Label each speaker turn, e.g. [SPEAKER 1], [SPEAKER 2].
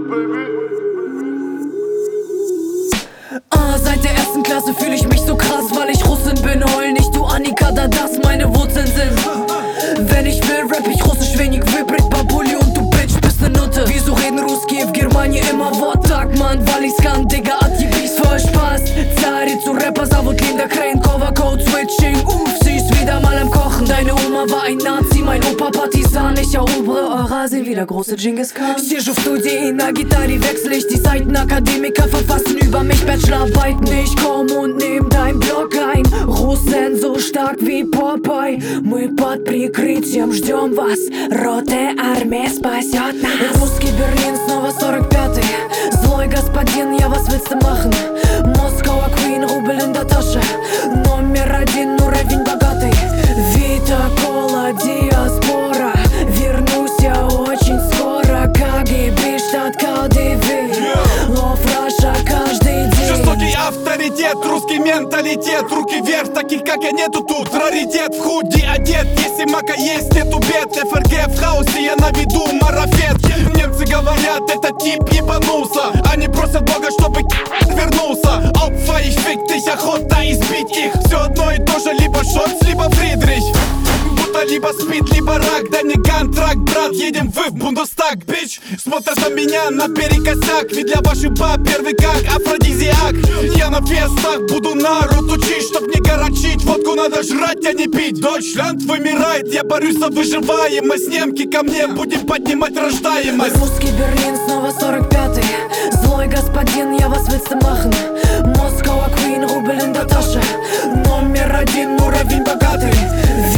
[SPEAKER 1] Seit der ersten Klasse fühl ich mich so krass, weil ich Russin bin. Heul nicht, du Annika, da das meine Wurzeln sind. Wenn ich will, rap ich russisch, wenig Vibrit, Babuli und du Bitch bist ne Nutte. Wieso reden Ruski auf Germanie immer Worttag, Mann, weil ich's kann, Digga, Atjibis voll Spaß. Zari zu Rapper, Savut, Linda, Crane, Cover, Code, Switching, sie ist wieder mal am Kochen. Deine Oma war ein Nazi, mein Opa Partisan, ich erobre Eurasien wie der große Genghis Khan. Сижу в студии, на гитаре wechsel ich die Seiten. Akademiker verfassen über mich Bachelorarbeiten. Ich komm und nehm dein Block ein. Руссен so stark wie Popeye. Мы под прикрытием ждем вас. Роте армия спасет нас. Русский Берлин, снова 45-й. Злой господин, я вас willst du machen? Moskauer Queen, Rubel in der Tasche. Номер один, уровень богатый. Vita Cola, диаспора. Вернусь я очень скоро. КГБ, штат КДВ. Love Russia каждый день.
[SPEAKER 2] Жестокий авторитет, русский менталитет. Руки вверх, таких как я нету тут. Раритет, в худи одет. Если мака есть, нету бед. ФРГ в хаосе, я на виду марафет. Немцы говорят, этот тип ебанулся. Они просят Бога, чтобы вернулся. Опфа, ich fick dich, охота избить их. Все одно и то же, либо Шольц, либо Фридрих. Будто либо спит, либо рак. Да не контракт, брат, едем в Бундестаг, бич. Смотрят на меня наперекосяк. Ведь для ваших баб первый как афродизиак. Я на фестах буду народ учить, чтоб не горочить. Водку надо жрать, а не пить. Дойчланд вымирает, я борюсь за выживаемость. Немки ко мне, будем поднимать рождаемость.
[SPEAKER 1] Русский Берлин, снова 45-й. Злой господин, я вас willst du machen? Moskauer Queen, Rubel in der Tasche. Номер один, уровень богатый.